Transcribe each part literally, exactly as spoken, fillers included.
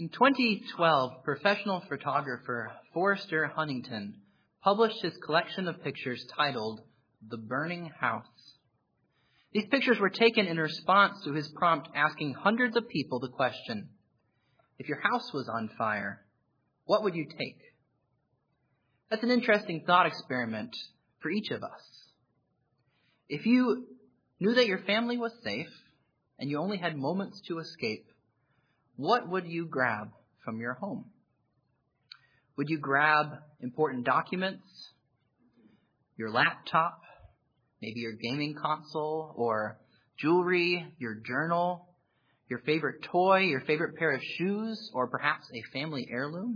In twenty twelve, professional photographer Forrester Huntington published his collection of pictures titled The Burning House. These pictures were taken in response to his prompt asking hundreds of people the question, if your house was on fire, what would you take? That's an interesting thought experiment for each of us. If you knew that your family was safe and you only had moments to escape, what would you grab from your home? Would you grab important documents, your laptop, maybe your gaming console, or jewelry, your journal, your favorite toy, your favorite pair of shoes, or perhaps a family heirloom?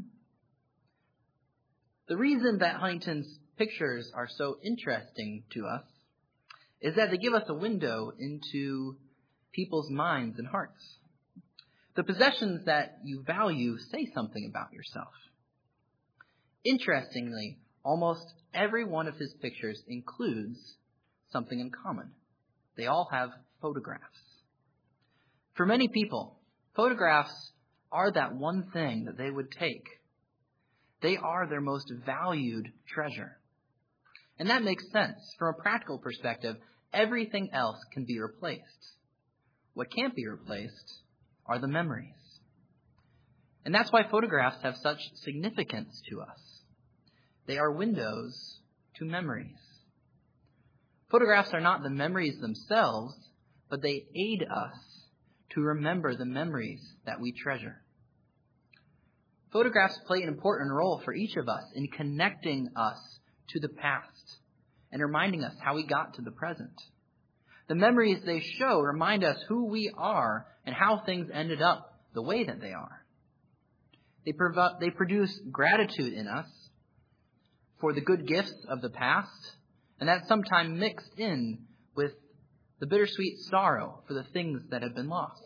The reason that Huntington's pictures are so interesting to us is that they give us a window into people's minds and hearts. The possessions that you value say something about yourself. Interestingly, almost every one of his pictures includes something in common. They all have photographs. For many people, photographs are that one thing that they would take. They are their most valued treasure. And that makes sense. From a practical perspective, everything else can be replaced. What can't be replaced are the memories. And that's why photographs have such significance to us. They are windows to memories. Photographs are not the memories themselves, but they aid us to remember the memories that we treasure. Photographs play an important role for each of us in connecting us to the past and reminding us how we got to the present. The memories they show remind us who we are and how things ended up the way that they are. They, prov- they produce gratitude in us for the good gifts of the past, and that's sometimes mixed in with the bittersweet sorrow for the things that have been lost.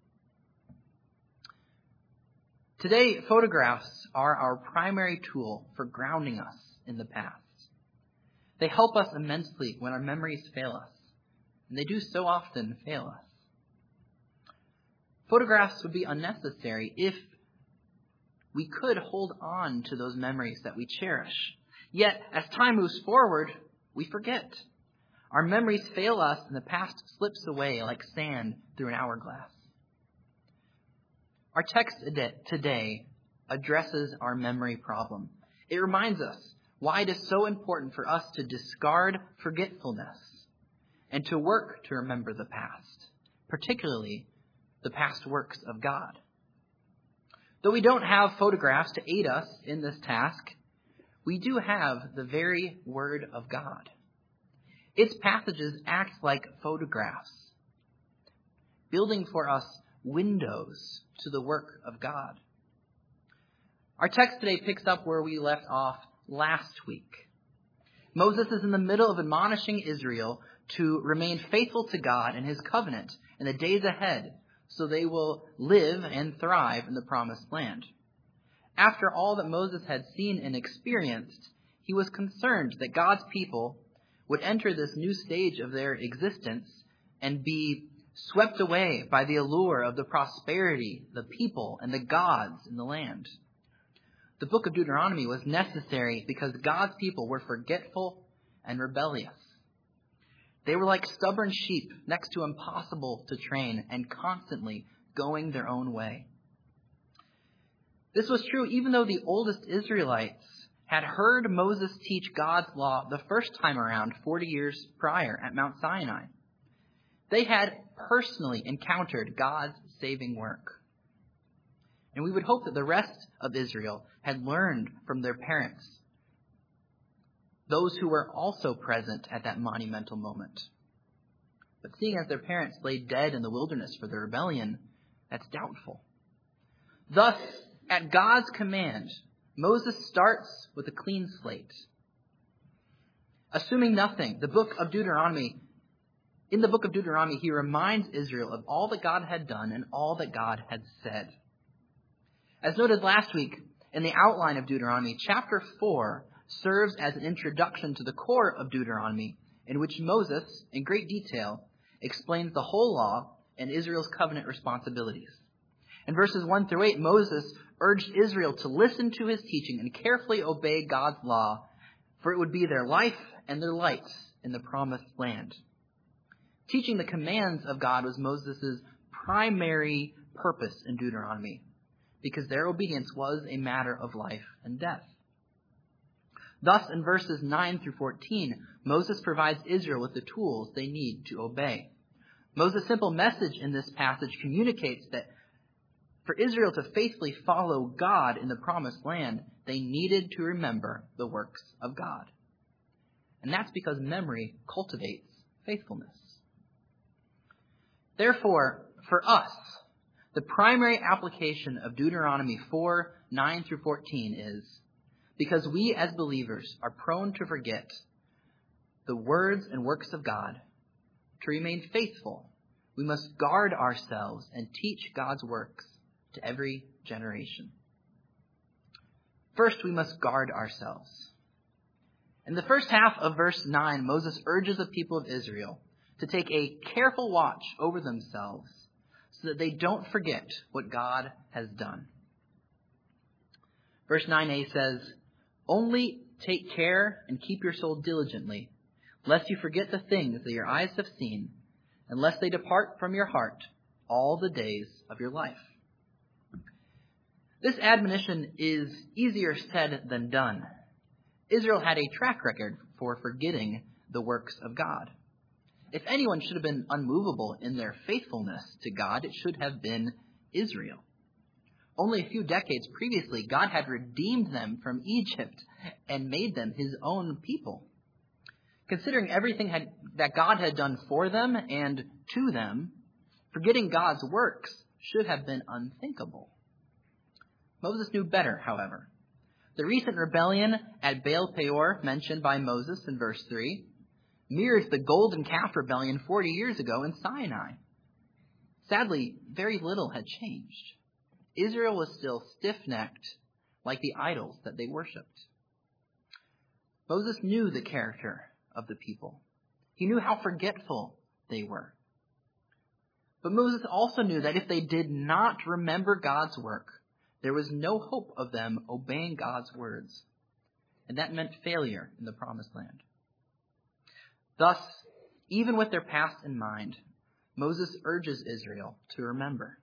Today, photographs are our primary tool for grounding us in the past. They help us immensely when our memories fail us, and they do so often fail us. Photographs would be unnecessary if we could hold on to those memories that we cherish. Yet, as time moves forward, we forget. Our memories fail us, and the past slips away like sand through an hourglass. Our text today addresses our memory problem. It reminds us why it is so important for us to discard forgetfulness and to work to remember the past, particularly the past works of God. Though we don't have photographs to aid us in this task, we do have the very Word of God. Its passages act like photographs, building for us windows to the work of God. Our text today picks up where we left off last week. Moses is in the middle of admonishing Israel to remain faithful to God and his covenant in the days ahead, so they will live and thrive in the promised land. After all that Moses had seen and experienced, he was concerned that God's people would enter this new stage of their existence and be swept away by the allure of the prosperity, the people, and the gods in the land. The book of Deuteronomy was necessary because God's people were forgetful and rebellious. They were like stubborn sheep next to impossible to train and constantly going their own way. This was true even though the oldest Israelites had heard Moses teach God's law the first time around forty years prior at Mount Sinai. They had personally encountered God's saving work. And we would hope that the rest of Israel had learned from their parents, those who were also present at that monumental moment. But seeing as their parents lay dead in the wilderness for their rebellion, that's doubtful. Thus, at God's command, Moses starts with a clean slate. Assuming nothing, the book of Deuteronomy, in the book of Deuteronomy, he reminds Israel of all that God had done and all that God had said. As noted last week, in the outline of Deuteronomy, chapter four serves as an introduction to the core of Deuteronomy, in which Moses, in great detail, explains the whole law and Israel's covenant responsibilities. In verses one through eight, Moses urged Israel to listen to his teaching and carefully obey God's law, for it would be their life and their light in the promised land. Teaching the commands of God was Moses' primary purpose in Deuteronomy, because their obedience was a matter of life and death. Thus, in verses nine through fourteen, Moses provides Israel with the tools they need to obey. Moses' simple message in this passage communicates that for Israel to faithfully follow God in the promised land, they needed to remember the works of God. And that's because memory cultivates faithfulness. Therefore, for us, the primary application of Deuteronomy four, nine through fourteen is, because we as believers are prone to forget the words and works of God, to remain faithful, we must guard ourselves and teach God's works to every generation. First, we must guard ourselves. In the first half of verse nine, Moses urges the people of Israel to take a careful watch over themselves so that they don't forget what God has done. Verse nine a says, "Only take care and keep your soul diligently, lest you forget the things that your eyes have seen, and lest they depart from your heart all the days of your life." This admonition is easier said than done. Israel had a track record for forgetting the works of God. If anyone should have been unmovable in their faithfulness to God, it should have been Israel. Only a few decades previously, God had redeemed them from Egypt and made them his own people. Considering everything had, that God had done for them and to them, forgetting God's works should have been unthinkable. Moses knew better, however. The recent rebellion at Baal Peor, mentioned by Moses in verse three, mirrors the golden calf rebellion forty years ago in Sinai. Sadly, very little had changed. Israel was still stiff-necked, like the idols that they worshipped. Moses knew the character of the people. He knew how forgetful they were. But Moses also knew that if they did not remember God's work, there was no hope of them obeying God's words. And that meant failure in the promised land. Thus, even with their past in mind, Moses urges Israel to remember.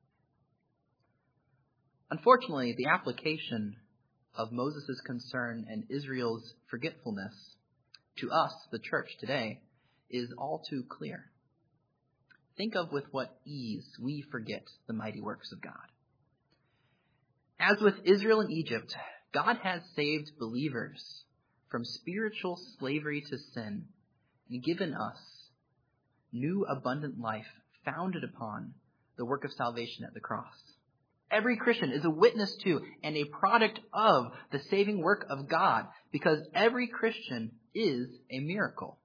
Unfortunately, the application of Moses' concern and Israel's forgetfulness to us, the church today, is all too clear. Think of with what ease we forget the mighty works of God. As with Israel in Egypt, God has saved believers from spiritual slavery to sin and given us new abundant life founded upon the work of salvation at the cross. Every Christian is a witness to and a product of the saving work of God, because every Christian is a miracle.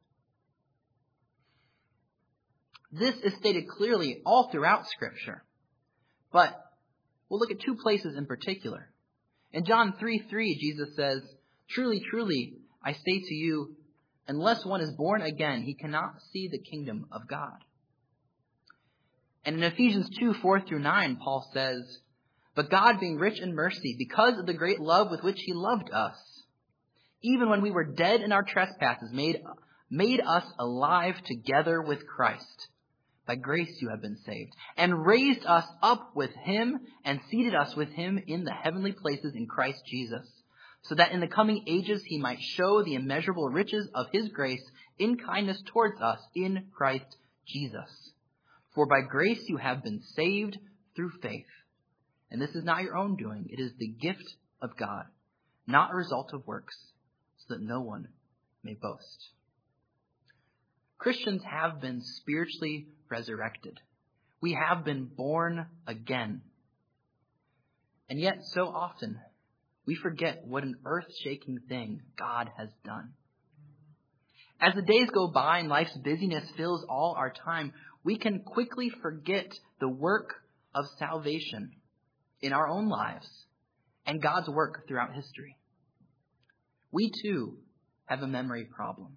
This is stated clearly all throughout Scripture, but we'll look at two places in particular. In John three three, Jesus says, "Truly, truly, I say to you, unless one is born again, he cannot see the kingdom of God." And in Ephesians two four through nine, Paul says, "But God, being rich in mercy, because of the great love with which he loved us, even when we were dead in our trespasses, made, made us alive together with Christ. By grace you have been saved, and raised us up with him and seated us with him in the heavenly places in Christ Jesus, so that in the coming ages he might show the immeasurable riches of his grace in kindness towards us in Christ Jesus. For by grace you have been saved through faith. And this is not your own doing. It is the gift of God, not a result of works, so that no one may boast." Christians have been spiritually resurrected. We have been born again. And yet, so often, we forget what an earth-shaking thing God has done. As the days go by and life's busyness fills all our time, we can quickly forget the work of salvation in our own lives and God's work throughout history. We too have a memory problem.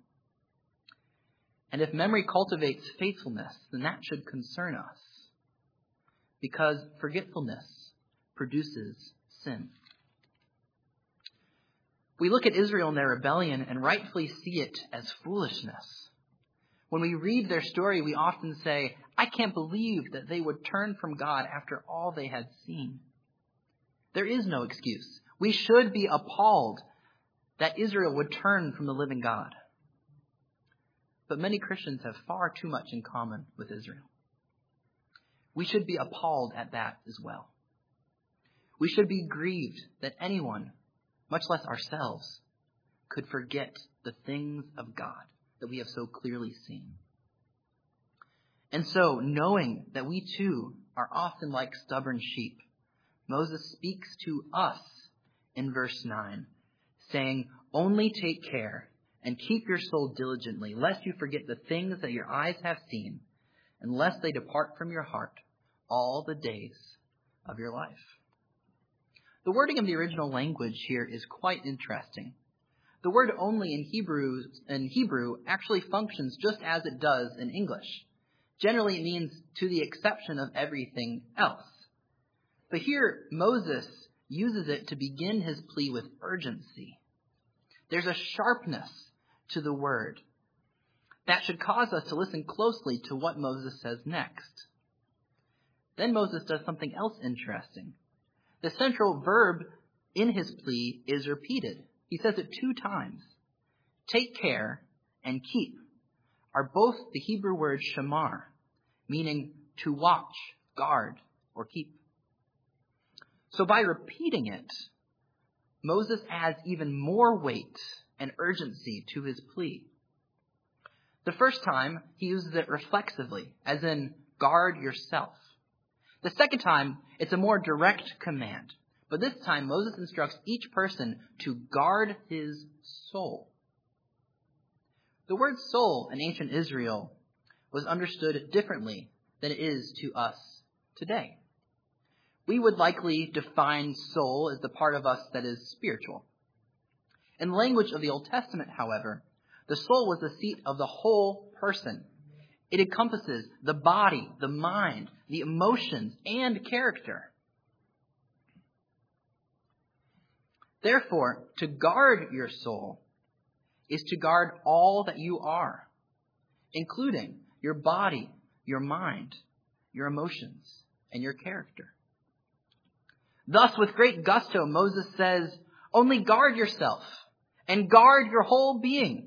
And if memory cultivates faithfulness, then that should concern us. because forgetfulness produces sin. We look at Israel and their rebellion and rightfully see it as foolishness. When we read their story, we often say, I can't believe that they would turn from God after all they had seen. There is no excuse. We should be appalled that Israel would turn from the living God. But many Christians have far too much in common with Israel. We should be appalled at that as well. We should be grieved that anyone, much less ourselves, could forget the things of God that we have so clearly seen. And so, knowing that we too are often like stubborn sheep, Moses speaks to us in verse nine, saying, only take care and keep your soul diligently, lest you forget the things that your eyes have seen, and lest they depart from your heart all the days of your life. The wording of the original language here is quite interesting. The word only in Hebrew, in Hebrew actually functions just as it does in English. Generally, it means to the exception of everything else. But here, Moses uses it to begin his plea with urgency. There's a sharpness to the word that should cause us to listen closely to what Moses says next. Then Moses does something else interesting. The central verb in his plea is repeated. He says it two times. Take care and keep are both the Hebrew word shamar, meaning to watch, guard, or keep. So by repeating it, Moses adds even more weight and urgency to his plea. The first time, he uses it reflexively, as in, guard yourself. The second time, it's a more direct command. But this time, Moses instructs each person to guard his soul. The word soul in ancient Israel was understood differently than it is to us today. We would likely define soul as the part of us that is spiritual. In the language of the Old Testament, however, the soul was the seat of the whole person. It encompasses the body, the mind, the emotions, and character. Therefore, to guard your soul is to guard all that you are, including your body, your mind, your emotions, and your character. Thus, with great gusto, Moses says, only guard yourself and guard your whole being.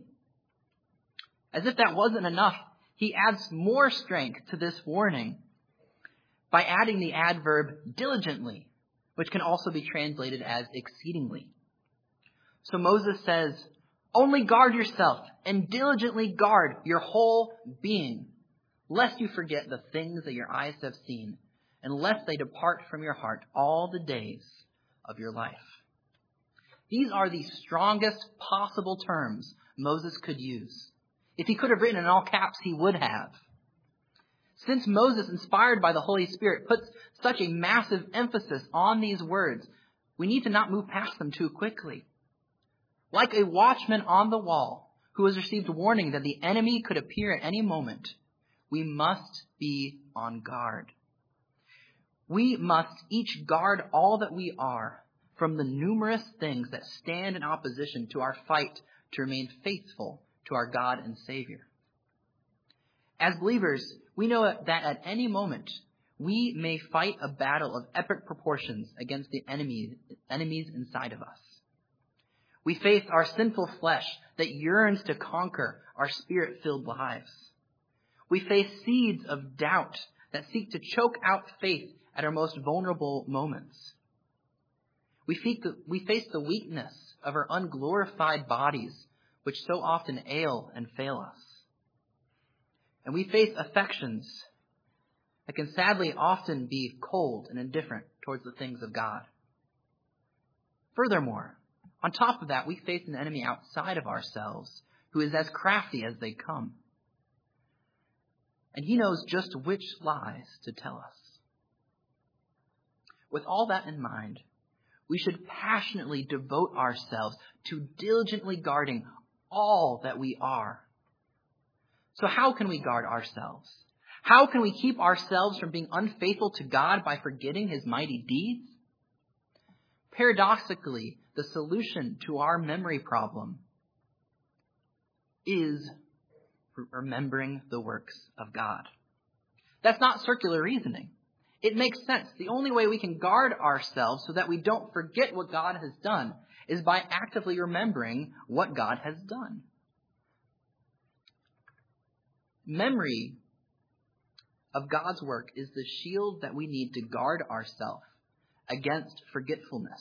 As if that wasn't enough, he adds more strength to this warning by adding the adverb diligently, which can also be translated as exceedingly. So Moses says, only guard yourself and diligently guard your whole being, lest you forget the things that your eyes have seen, and lest they depart from your heart all the days of your life. These are the strongest possible terms Moses could use. If he could have written in all caps, he would have. Since Moses, inspired by the Holy Spirit, puts such a massive emphasis on these words, we need to not move past them too quickly. Like a watchman on the wall who has received warning that the enemy could appear at any moment, we must be on guard. We must each guard all that we are from the numerous things that stand in opposition to our fight to remain faithful to our God and Savior. As believers, we know that at any moment, we may fight a battle of epic proportions against the enemies, enemies inside of us. We face our sinful flesh that yearns to conquer our spirit-filled lives. We face seeds of doubt that seek to choke out faith at our most vulnerable moments. We face the, we face the weakness of our unglorified bodies, which so often ail and fail us. And we face affections that can sadly often be cold and indifferent towards the things of God. Furthermore, on top of that, we face an enemy outside of ourselves who is as crafty as they come. And he knows just which lies to tell us. With all that in mind, we should passionately devote ourselves to diligently guarding all that we are. So how can we guard ourselves? How can we keep ourselves from being unfaithful to God by forgetting his mighty deeds? Paradoxically, the solution to our memory problem is remembering the works of God. That's not circular reasoning. It makes sense. The only way we can guard ourselves so that we don't forget what God has done is by actively remembering what God has done. Memory of God's work is the shield that we need to guard ourselves against forgetfulness.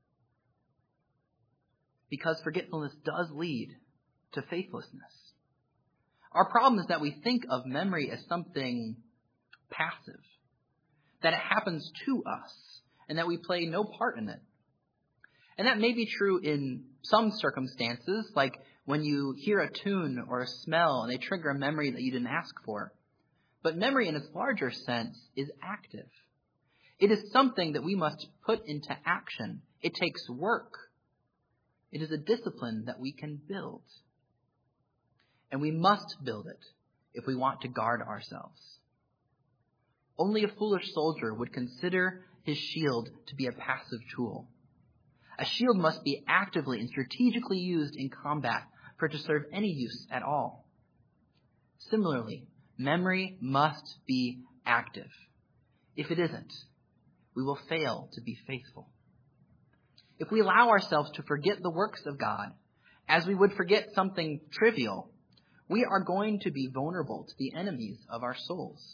Because forgetfulness does lead to faithlessness. Our problem is that we think of memory as something passive, that it happens to us, and that we play no part in it. And that may be true in some circumstances, like when you hear a tune or a smell and they trigger a memory that you didn't ask for. But memory in its larger sense is active. It is something that we must put into action. It takes work. It is a discipline that we can build. And we must build it if we want to guard ourselves. Only a foolish soldier would consider his shield to be a passive tool. A shield must be actively and strategically used in combat for it to serve any use at all. Similarly, memory must be active. If it isn't, we will fail to be faithful. If we allow ourselves to forget the works of God, as we would forget something trivial, we are going to be vulnerable to the enemies of our souls.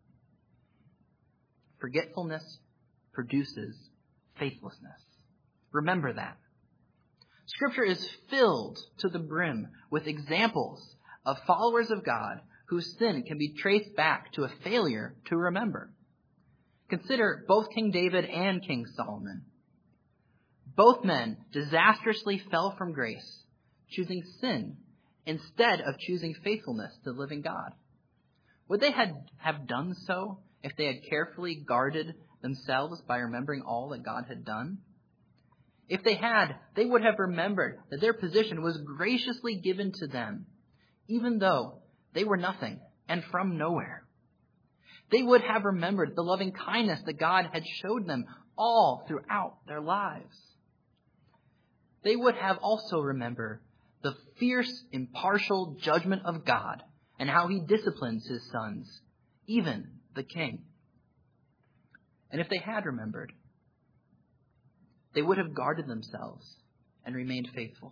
Forgetfulness produces faithlessness. Remember that. Scripture is filled to the brim with examples of followers of God whose sin can be traced back to a failure to remember. Consider both King David and King Solomon. Both men disastrously fell from grace, choosing sin instead of choosing faithfulness to the living God. Would they had, have done so if they had carefully guarded themselves by remembering all that God had done? If they had, they would have remembered that their position was graciously given to them, even though they were nothing and from nowhere. They would have remembered the loving kindness that God had showed them all throughout their lives. They would have also remembered the fierce, impartial judgment of God and how he disciplines his sons, even the king. And if they had remembered, they would have guarded themselves and remained faithful.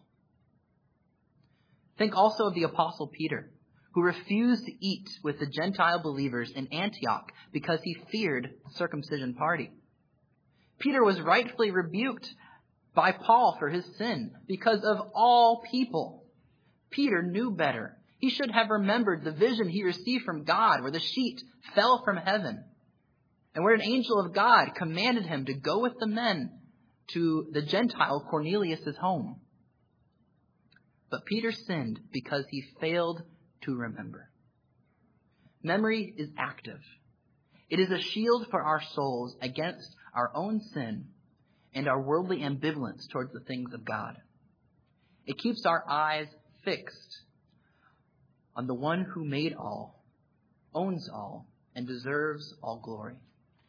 Think also of the Apostle Peter, who refused to eat with the Gentile believers in Antioch because he feared the circumcision party. Peter was rightfully rebuked by Paul for his sin because of all people. Peter knew better. He should have remembered the vision he received from God where the sheet fell from heaven and where an angel of God commanded him to go with the men to the Gentile Cornelius' home. But Peter sinned because he failed to remember. Memory is active. It is a shield for our souls against our own sin and our worldly ambivalence towards the things of God. It keeps our eyes fixed on the one who made all, owns all, and deserves all glory.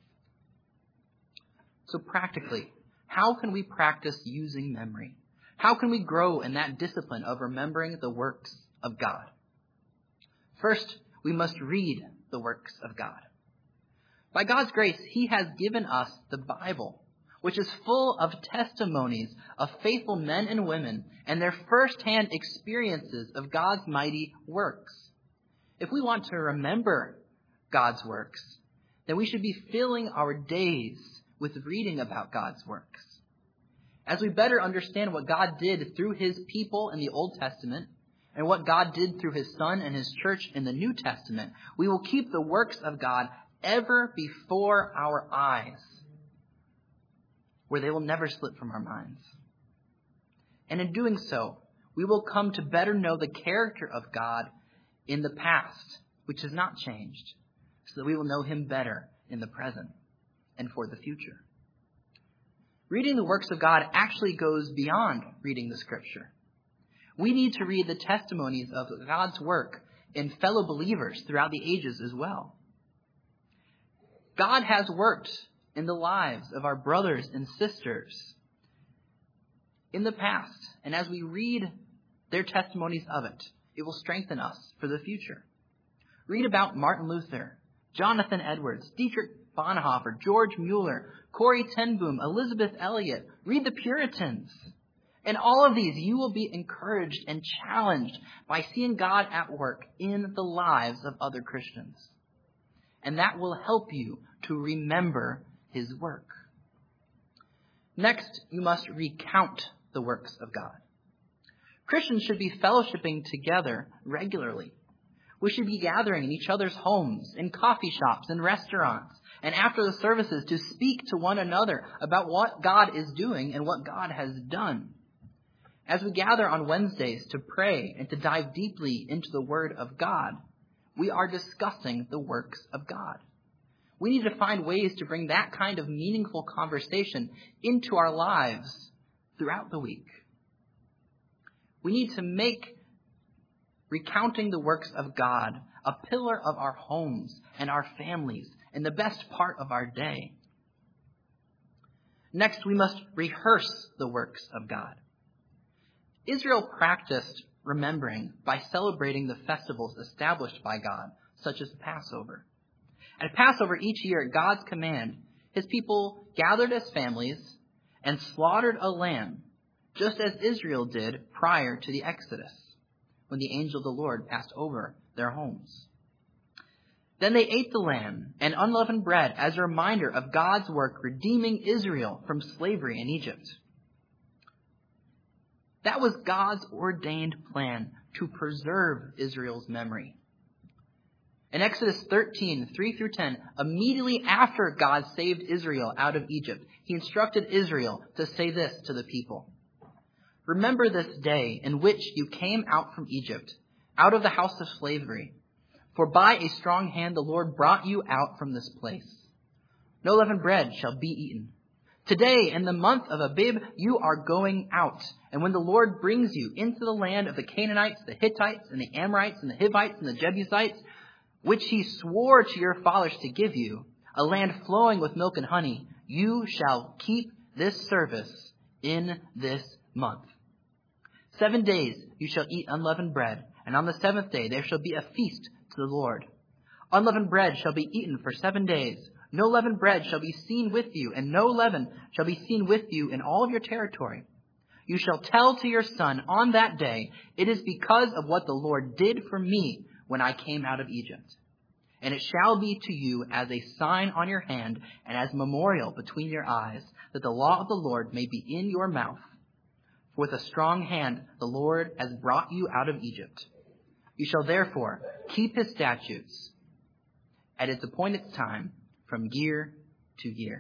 So practically, how can we practice using memory? How can we grow in that discipline of remembering the works of God? First, we must read the works of God. By God's grace, he has given us the Bible, which is full of testimonies of faithful men and women and their first-hand experiences of God's mighty works. If we want to remember God's works, then we should be filling our days with reading about God's works. As we better understand what God did through his people in the Old Testament and what God did through his Son and his church in the New Testament, we will keep the works of God ever before our eyes, where they will never slip from our minds. And in doing so, we will come to better know the character of God in the past, which has not changed, so that we will know him better in the present and for the future. Reading the works of God actually goes beyond reading the Scripture. We need to read the testimonies of God's work in fellow believers throughout the ages as well. God has worked in the lives of our brothers and sisters in the past, and as we read their testimonies of it, it will strengthen us for the future. Read about Martin Luther, Jonathan Edwards, Dietrich Bonhoeffer, George Mueller, Corrie ten Boom, Elizabeth Elliot. Read the Puritans. In all of these, you will be encouraged and challenged by seeing God at work in the lives of other Christians. And that will help you to remember his work. Next, you must recount the works of God. Christians should be fellowshipping together regularly. We should be gathering in each other's homes, in coffee shops, and restaurants, and after the services to speak to one another about what God is doing and what God has done. As we gather on Wednesdays to pray and to dive deeply into the Word of God, we are discussing the works of God. We need to find ways to bring that kind of meaningful conversation into our lives throughout the week. We need to make recounting the works of God a pillar of our homes and our families and the best part of our day. Next, we must rehearse the works of God. Israel practiced remembering by celebrating the festivals established by God, such as Passover. At Passover each year, at God's command, his people gathered as families and slaughtered a lamb, just as Israel did prior to the Exodus, when the angel of the Lord passed over their homes. Then they ate the lamb and unleavened bread as a reminder of God's work redeeming Israel from slavery in Egypt. That was God's ordained plan to preserve Israel's memory. In Exodus thirteen, three through ten, immediately after God saved Israel out of Egypt, he instructed Israel to say this to the people. Remember this day in which you came out from Egypt, out of the house of slavery. For by a strong hand the Lord brought you out from this place. No leavened bread shall be eaten. Today, in the month of Abib, you are going out. And when the Lord brings you into the land of the Canaanites, the Hittites, and the Amorites, and the Hivites, and the Jebusites, which he swore to your fathers to give you, a land flowing with milk and honey, you shall keep this service in this month. Seven days you shall eat unleavened bread, and on the seventh day there shall be a feast to the Lord. Unleavened bread shall be eaten for seven days. No leavened bread shall be seen with you, and no leaven shall be seen with you in all of your territory. You shall tell to your son on that day, it is because of what the Lord did for me when I came out of Egypt. And it shall be to you as a sign on your hand and as a memorial between your eyes, that the law of the Lord may be in your mouth. For with a strong hand the Lord has brought you out of Egypt. You shall therefore keep his statutes at its appointed time from year to year.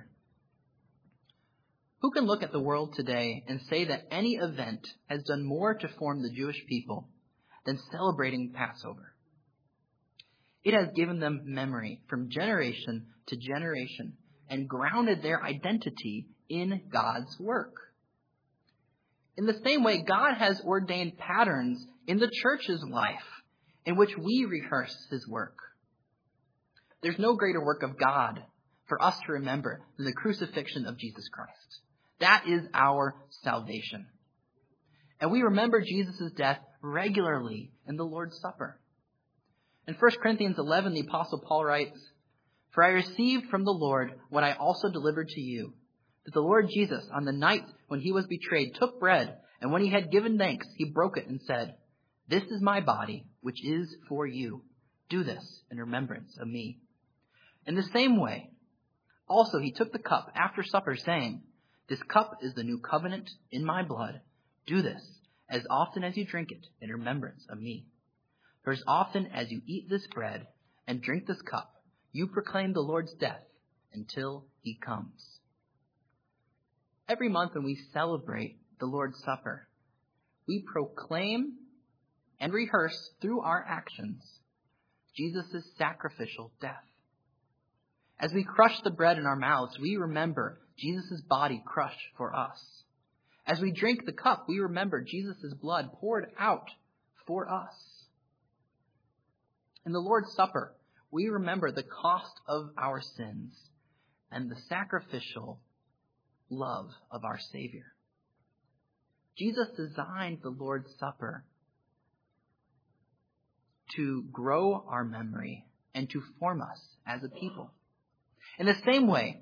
Who can look at the world today and say that any event has done more to form the Jewish people than celebrating Passover? It has given them memory from generation to generation and grounded their identity in God's work. In the same way, God has ordained patterns in the church's life in which we rehearse his work. There's no greater work of God for us to remember than the crucifixion of Jesus Christ. That is our salvation. And we remember Jesus' death regularly in the Lord's Supper. In First Corinthians eleven, the Apostle Paul writes, For I received from the Lord what I also delivered to you, that the Lord Jesus, on the night when he was betrayed, took bread, and when he had given thanks, he broke it and said, This is my body, which is for you. Do this in remembrance of me. In the same way, also he took the cup after supper, saying, This cup is the new covenant in my blood. Do this as often as you drink it in remembrance of me. For as often as you eat this bread and drink this cup, you proclaim the Lord's death until he comes. Every month when we celebrate the Lord's Supper, we proclaim and rehearse through our actions Jesus' sacrificial death. As we crush the bread in our mouths, we remember Jesus' body crushed for us. As we drink the cup, we remember Jesus' blood poured out for us. In the Lord's Supper, we remember the cost of our sins and the sacrificial love of our Savior. Jesus designed the Lord's Supper to grow our memory and to form us as a people. In the same way,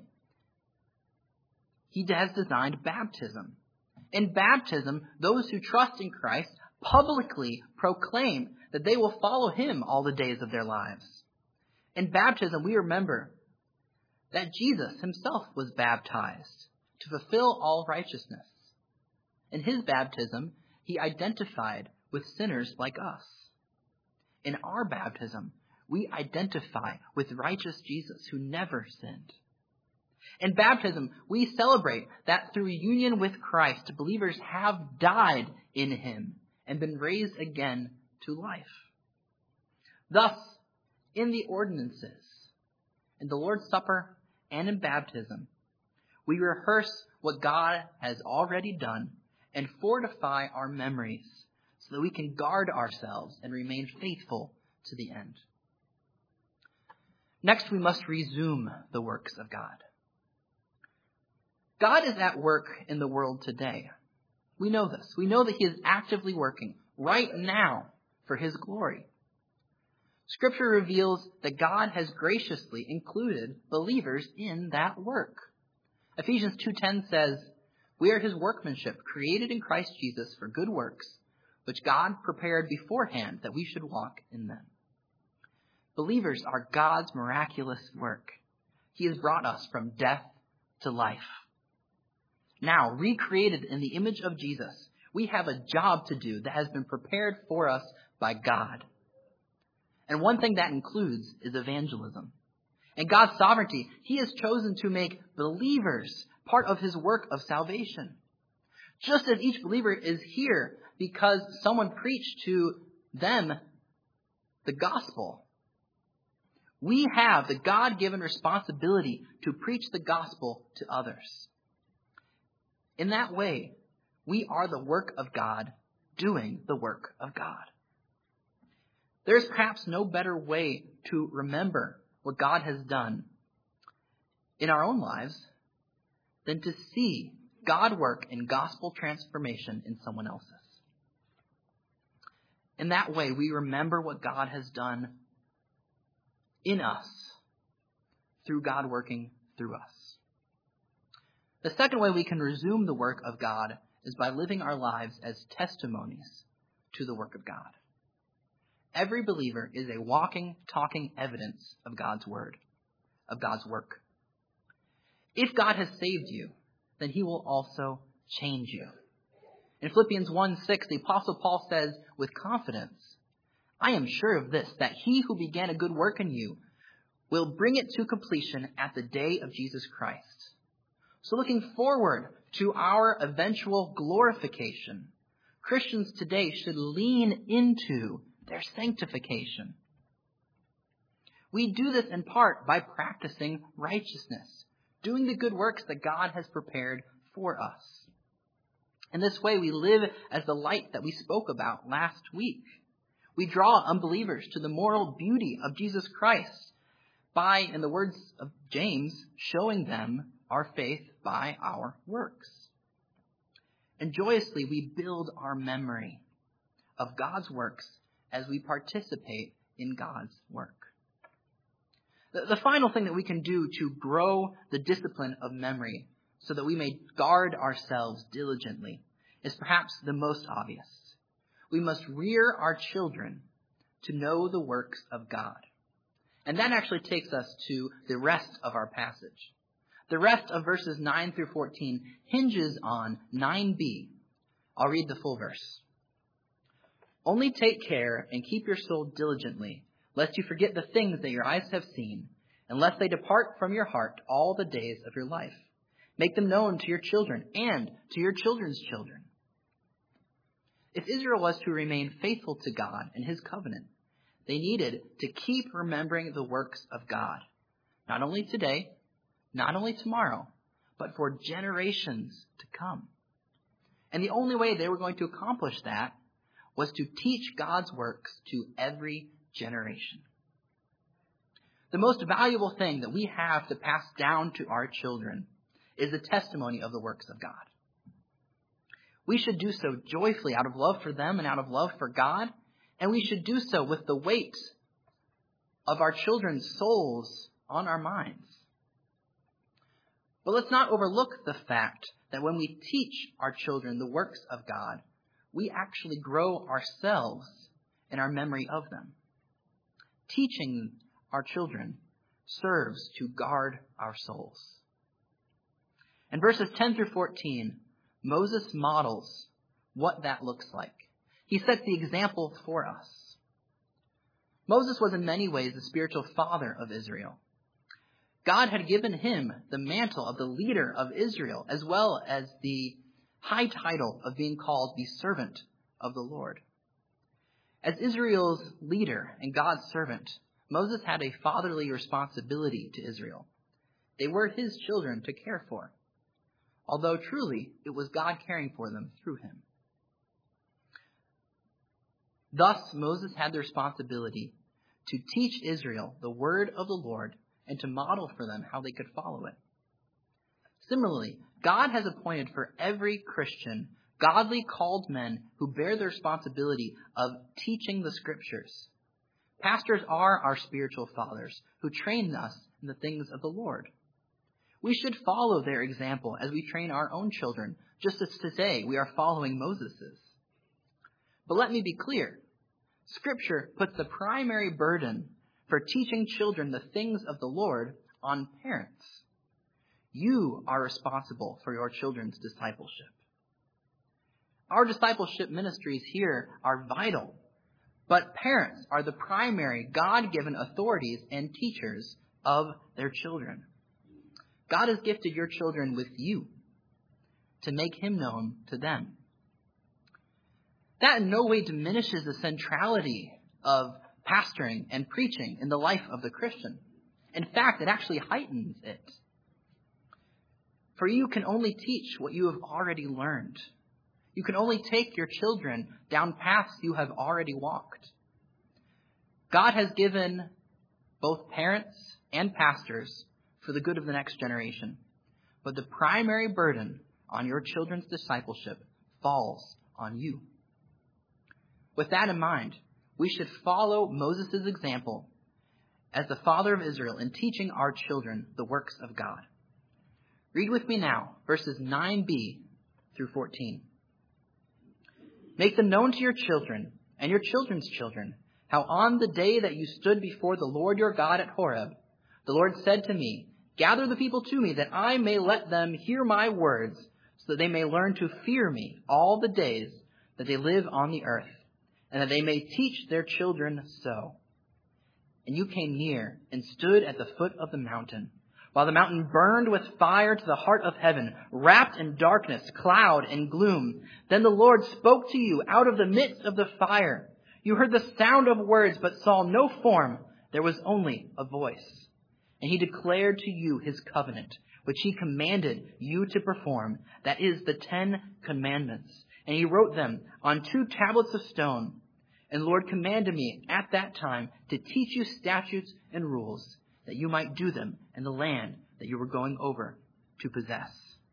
He has designed baptism. In baptism, those who trust in Christ publicly proclaim that they will follow Him all the days of their lives. In baptism, we remember that Jesus Himself was baptized to fulfill all righteousness. In His baptism, He identified with sinners like us. In our baptism, we identify with righteous Jesus who never sinned. In baptism, we celebrate that through union with Christ, believers have died in Him and been raised again to life. Thus, in the ordinances, in the Lord's Supper, and in baptism, we rehearse what God has already done and fortify our memories so that we can guard ourselves and remain faithful to the end. Next, we must resume the works of God. God is at work in the world today. We know this. We know that He is actively working right now for His glory. Scripture reveals that God has graciously included believers in that work. Ephesians two ten says, "We are His workmanship, created in Christ Jesus for good works, which God prepared beforehand that we should walk in them." Believers are God's miraculous work. He has brought us from death to life. Now, recreated in the image of Jesus, we have a job to do that has been prepared for us by God. And one thing that includes is evangelism. In God's sovereignty, He has chosen to make believers part of His work of salvation. Just as each believer is here because someone preached to them the gospel, we have the God-given responsibility to preach the gospel to others. In that way, we are the work of God doing the work of God. There is perhaps no better way to remember what God has done in our own lives than to see God work in gospel transformation in someone else's. In that way, we remember what God has done in us through God working through us. The second way we can resume the work of God is by living our lives as testimonies to the work of God. Every believer is a walking, talking evidence of God's word, of God's work. If God has saved you, then He will also change you. In Philippians one six, the Apostle Paul says with confidence, "I am sure of this, that He who began a good work in you will bring it to completion at the day of Jesus Christ." So looking forward to our eventual glorification, Christians today should lean into their sanctification. We do this in part by practicing righteousness, doing the good works that God has prepared for us. In this way, we live as the light that we spoke about last week. We draw unbelievers to the moral beauty of Jesus Christ by, in the words of James, showing them our faith by our works. And joyously, we build our memory of God's works as we participate in God's work. The, the final thing that we can do to grow the discipline of memory so that we may guard ourselves diligently is perhaps the most obvious. We must rear our children to know the works of God. And that actually takes us to the rest of our passage. The rest of verses nine through fourteen hinges on nine b. I'll read the full verse. "Only take care and keep your soul diligently, lest you forget the things that your eyes have seen, and lest they depart from your heart all the days of your life. Make them known to your children and to your children's children." If Israel was to remain faithful to God and His covenant, they needed to keep remembering the works of God, not only today, not only tomorrow, but for generations to come. And the only way they were going to accomplish that was to teach God's works to every generation. The most valuable thing that we have to pass down to our children is the testimony of the works of God. We should do so joyfully out of love for them and out of love for God, and we should do so with the weight of our children's souls on our minds. But let's not overlook the fact that when we teach our children the works of God, we actually grow ourselves in our memory of them. Teaching our children serves to guard our souls. In verses ten through fourteen, Moses models what that looks like. He sets the example for us. Moses was in many ways the spiritual father of Israel. God had given him the mantle of the leader of Israel, as well as the high title of being called the servant of the Lord. As Israel's leader and God's servant, Moses had a fatherly responsibility to Israel. They were his children to care for, although truly it was God caring for them through him. Thus, Moses had the responsibility to teach Israel the word of the Lord and to model for them how they could follow it. Similarly, God has appointed for every Christian godly called men who bear the responsibility of teaching the Scriptures. Pastors are our spiritual fathers who train us in the things of the Lord. We should follow their example as we train our own children, just as today we are following Moses's. But let me be clear. Scripture puts the primary burden for teaching children the things of the Lord on parents. You are responsible for your children's discipleship. Our discipleship ministries here are vital, but parents are the primary God-given authorities and teachers of their children. God has gifted your children with you to make him known to them. That in no way diminishes the centrality of pastoring and preaching in the life of the Christian. In fact, it actually heightens it. For you can only teach what you have already learned. You can only take your children down paths you have already walked. God has given both parents and pastors for the good of the next generation. But the primary burden on your children's discipleship falls on you. With that in mind, we should follow Moses' example as the father of Israel in teaching our children the works of God. Read with me now, verses nine b through fourteen. Make them known to your children and your children's children, how on the day that you stood before the Lord your God at Horeb, the Lord said to me, gather the people to me, that I may let them hear my words, so that they may learn to fear me all the days that they live on the earth, and that they may teach their children so. And you came near and stood at the foot of the mountain, while the mountain burned with fire to the heart of heaven, wrapped in darkness, cloud, and gloom. Then the Lord spoke to you out of the midst of the fire. You heard the sound of words, but saw no form. There was only a voice. And he declared to you his covenant, which he commanded you to perform. That is the Ten Commandments. And he wrote them on two tablets of stone. And the Lord commanded me at that time to teach you statutes and rules, that you might do them in the land that you were going over to possess.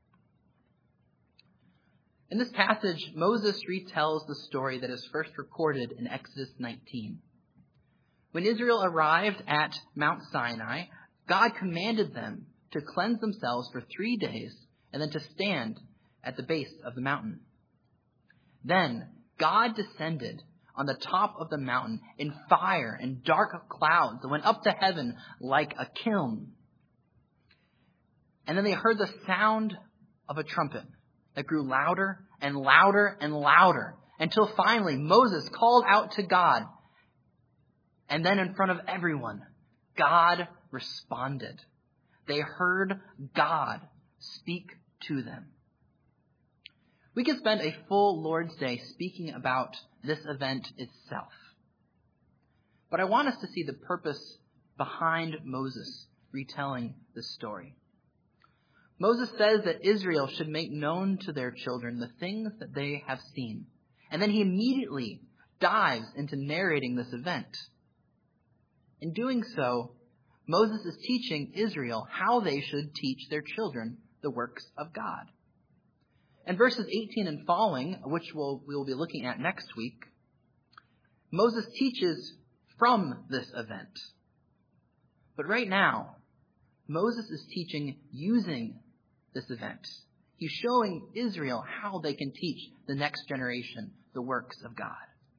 In this passage, Moses retells the story that is first recorded in Exodus nineteen. When Israel arrived at Mount Sinai, God commanded them to cleanse themselves for three days and then to stand at the base of the mountain. Then God descended on the top of the mountain in fire and dark clouds that went up to heaven like a kiln. And then they heard the sound of a trumpet that grew louder and louder and louder until finally Moses called out to God. And then in front of everyone, God responded. They heard God speak to them. We could spend a full Lord's Day speaking about this event itself. But I want us to see the purpose behind Moses retelling this story. Moses says that Israel should make known to their children the things that they have seen. And then he immediately dives into narrating this event. In doing so, Moses is teaching Israel how they should teach their children the works of God. In verses eighteen and following, which we'll, we will be looking at next week, Moses teaches from this event. But right now, Moses is teaching using this event. He's showing Israel how they can teach the next generation the works of God.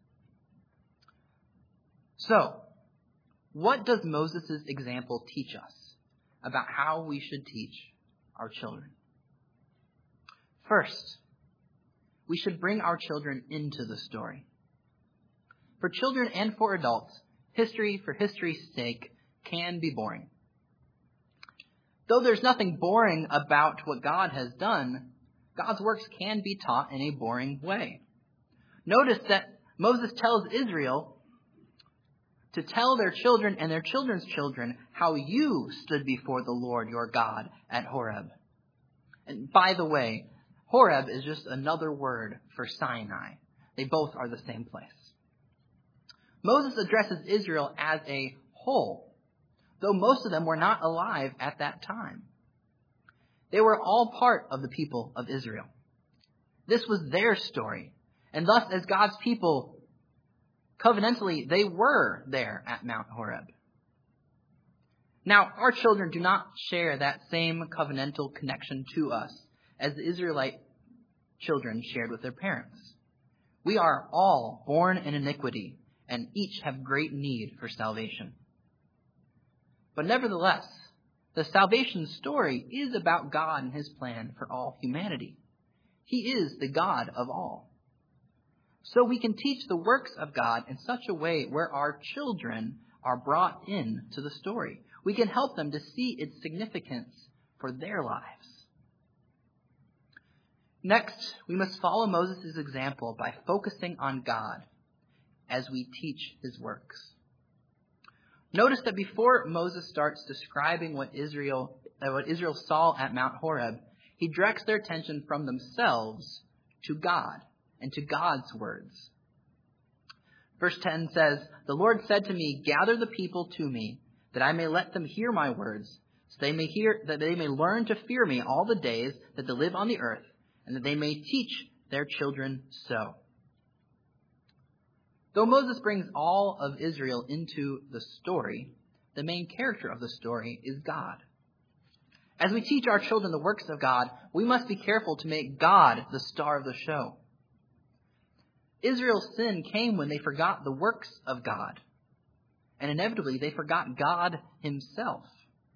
So, what does Moses' example teach us about how we should teach our children? First, we should bring our children into the story. For children and for adults, history for history's sake can be boring. Though there's nothing boring about what God has done, God's works can be taught in a boring way. Notice that Moses tells Israel to tell their children and their children's children how you stood before the Lord your God at Horeb. And by the way, Horeb is just another word for Sinai. They both are the same place. Moses addresses Israel as a whole, though most of them were not alive at that time. They were all part of the people of Israel. This was their story, and thus as God's people, covenantally, they were there at Mount Horeb. Now, our children do not share that same covenantal connection to us as the Israelite children shared with their parents. We are all born in iniquity, and each have great need for salvation. But nevertheless, the salvation story is about God and his plan for all humanity. He is the God of all. So we can teach the works of God in such a way where our children are brought in to the story. We can help them to see its significance for their lives. Next, we must follow Moses' example by focusing on God as we teach his works. Notice that before Moses starts describing what Israel, uh, what Israel saw at Mount Horeb, he directs their attention from themselves to God and to God's words. Verse ten says, "The Lord said to me, gather the people to me, that I may let them hear my words, so they may hear, that they may learn to fear me all the days that they live on the earth, and that they may teach their children so." Though Moses brings all of Israel into the story, the main character of the story is God. As we teach our children the works of God, we must be careful to make God the star of the show. Israel's sin came when they forgot the works of God, and inevitably they forgot God himself.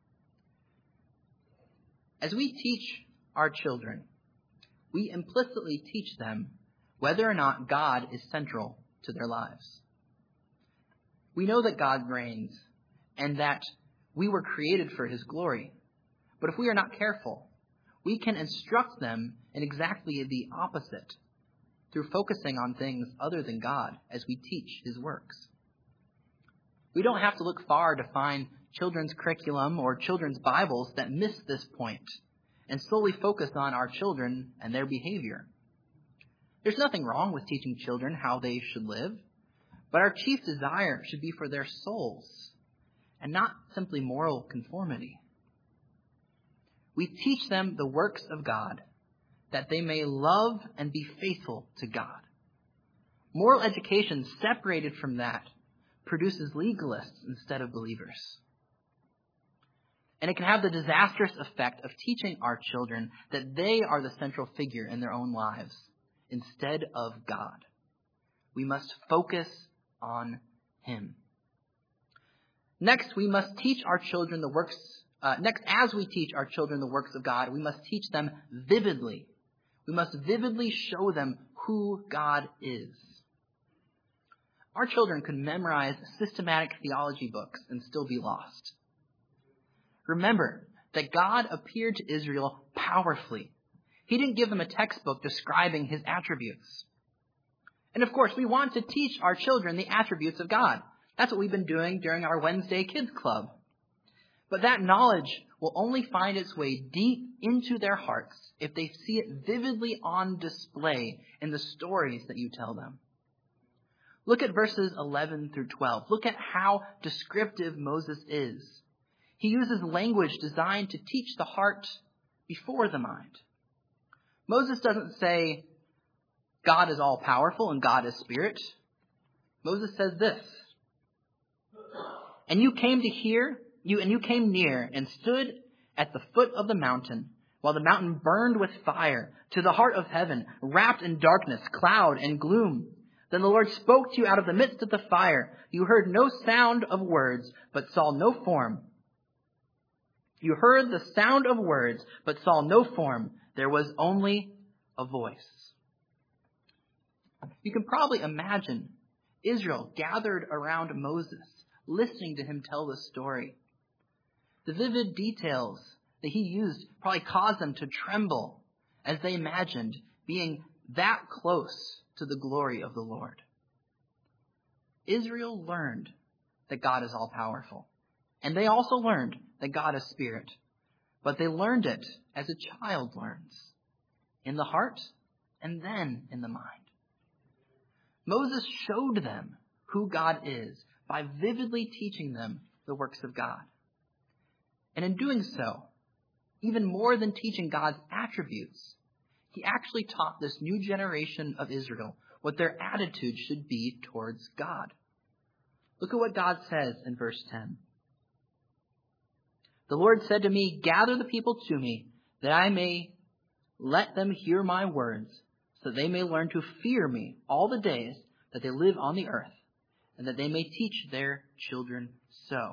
As we teach our children, we implicitly teach them whether or not God is central to their lives. We know that God reigns and that we were created for his glory. But if we are not careful, we can instruct them in exactly the opposite through focusing on things other than God as we teach his works. We don't have to look far to find children's curriculum or children's Bibles that miss this point and solely focus on our children and their behavior. There's nothing wrong with teaching children how they should live, but our chief desire should be for their souls and not simply moral conformity. We teach them the works of God that they may love and be faithful to God. Moral education separated from that produces legalists instead of believers. And it can have the disastrous effect of teaching our children that they are the central figure in their own lives instead of God. We must focus on him. Next, we must teach our children the works. Uh, next, as we teach our children the works of God, we must teach them vividly. We must vividly show them who God is. Our children could memorize systematic theology books and still be lost. Remember that God appeared to Israel powerfully. He didn't give them a textbook describing his attributes. And of course, we want to teach our children the attributes of God. That's what we've been doing during our Wednesday Kids Club. But that knowledge will only find its way deep into their hearts if they see it vividly on display in the stories that you tell them. Look at verses eleven through twelve. Look at how descriptive Moses is. He uses language designed to teach the heart before the mind. Moses doesn't say God is all powerful and God is spirit. Moses says this, and you came to hear, you and you came near and stood at the foot of the mountain, while the mountain burned with fire, to the heart of heaven, wrapped in darkness, cloud, and gloom. Then the Lord spoke to you out of the midst of the fire. You heard no sound of words, but saw no form. You heard the sound of words, but saw no form. There was only a voice. You can probably imagine Israel gathered around Moses, listening to him tell the story. The vivid details that he used probably caused them to tremble as they imagined being that close to the glory of the Lord. Israel learned that God is all-powerful, and they also learned that God is spirit, but they learned it as a child learns, in the heart and then in the mind. Moses showed them who God is by vividly teaching them the works of God. And in doing so, even more than teaching God's attributes, he actually taught this new generation of Israel what their attitude should be towards God. Look at what God says in verse ten. The Lord said to me, gather the people to me, that I may let them hear my words, so that they may learn to fear me all the days that they live on the earth, and that they may teach their children so.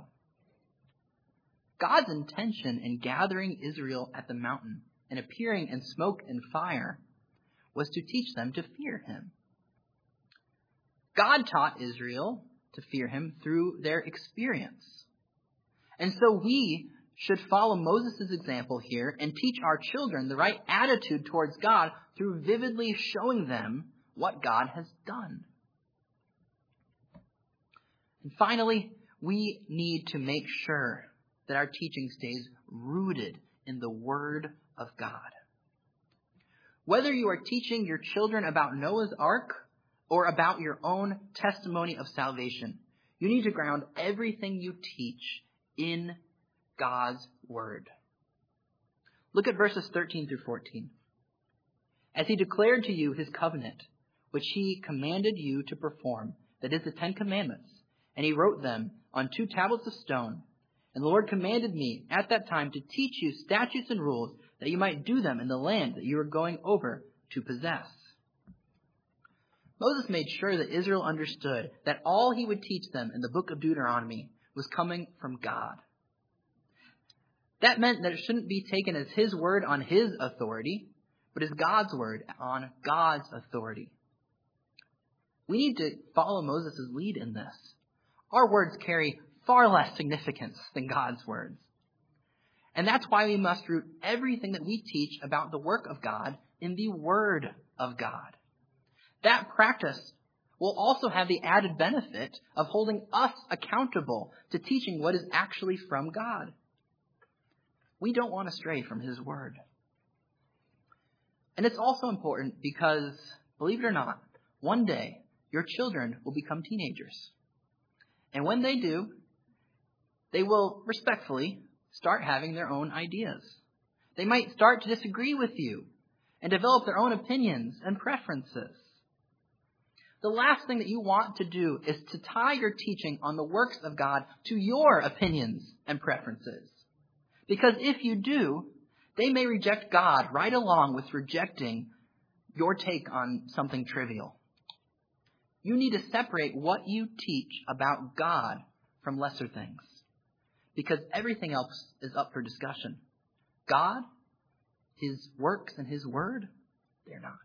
God's intention in gathering Israel at the mountain and appearing in smoke and fire was to teach them to fear him. God taught Israel to fear him through their experience. And so we should follow Moses' example here and teach our children the right attitude towards God through vividly showing them what God has done. And finally, we need to make sure that our teaching stays rooted in the Word of God. Whether you are teaching your children about Noah's Ark or about your own testimony of salvation, you need to ground everything you teach in God's Word. Look at verses thirteen through fourteen. As he declared to you his covenant, which he commanded you to perform, that is the Ten Commandments, and he wrote them on two tablets of stone. And the Lord commanded me at that time to teach you statutes and rules, that you might do them in the land that you are going over to possess. Moses made sure that Israel understood that all he would teach them in the book of Deuteronomy was coming from God. That meant that it shouldn't be taken as his word on his authority, but as God's word on God's authority. We need to follow Moses' lead in this. Our words carry far less significance than God's words. And that's why we must root everything that we teach about the work of God in the Word of God. That practice will also have the added benefit of holding us accountable to teaching what is actually from God. We don't want to stray from His Word. And it's also important because, believe it or not, one day your children will become teenagers. And when they do, they will respectfully start having their own ideas. They might start to disagree with you and develop their own opinions and preferences. The last thing that you want to do is to tie your teaching on the works of God to your opinions and preferences. Because if you do, they may reject God right along with rejecting your take on something trivial. You need to separate what you teach about God from lesser things, because everything else is up for discussion. God, His works and His Word, they're not.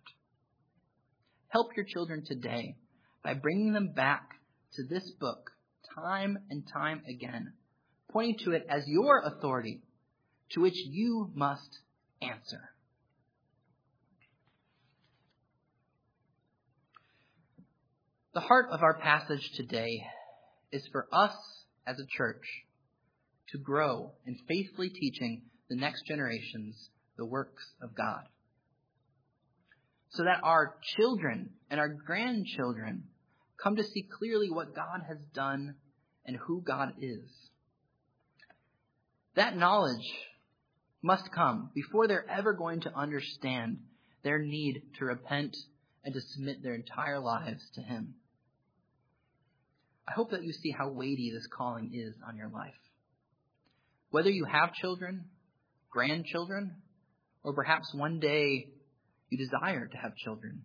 Help your children today by bringing them back to this book time and time again, pointing to it as your authority to which you must answer. The heart of our passage today is for us as a church to grow in faithfully teaching the next generations the works of God, so that our children and our grandchildren come to see clearly what God has done and who God is. That knowledge must come before they're ever going to understand their need to repent and to submit their entire lives to Him. I hope that you see how weighty this calling is on your life. Whether you have children, grandchildren, or perhaps one day you desire to have children,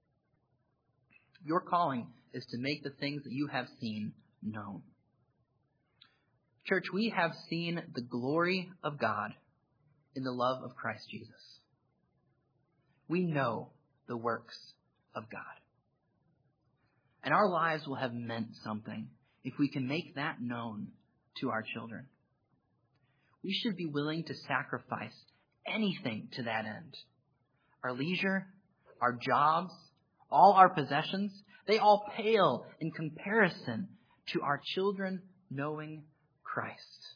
your calling is to make the things that you have seen known. Church, we have seen the glory of God in the love of Christ Jesus. We know the works of God. And our lives will have meant something if we can make that known to our children. We should be willing to sacrifice anything to that end. Our leisure, our jobs, all our possessions, they all pale in comparison to our children knowing Christ.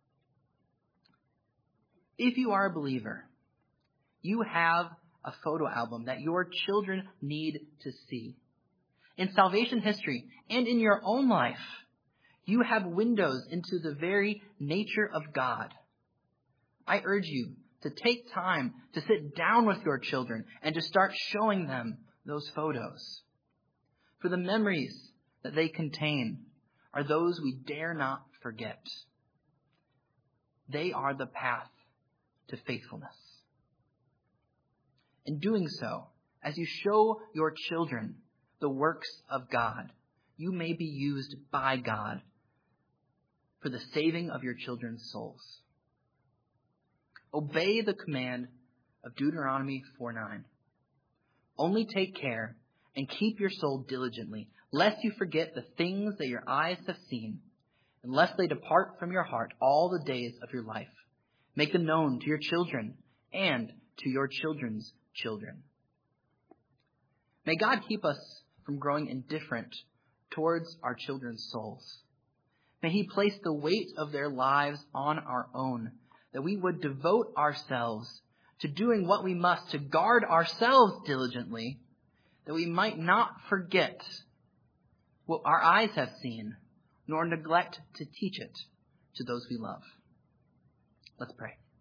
If you are a believer, you have a photo album that your children need to see. In salvation history and in your own life, you have windows into the very nature of God. I urge you to take time to sit down with your children and to start showing them those photos. For the memories that they contain are those we dare not forget. They are the path to faithfulness. In doing so, as you show your children the works of God, you may be used by God for the saving of your children's souls. Obey the command of Deuteronomy four nine. Only take care and keep your soul diligently, lest you forget the things that your eyes have seen, and lest they depart from your heart all the days of your life. Make them known to your children and to your children's children. May God keep us from growing indifferent towards our children's souls. May He place the weight of their lives on our own, that we would devote ourselves to doing what we must to guard ourselves diligently, that we might not forget what our eyes have seen, nor neglect to teach it to those we love. Let's pray.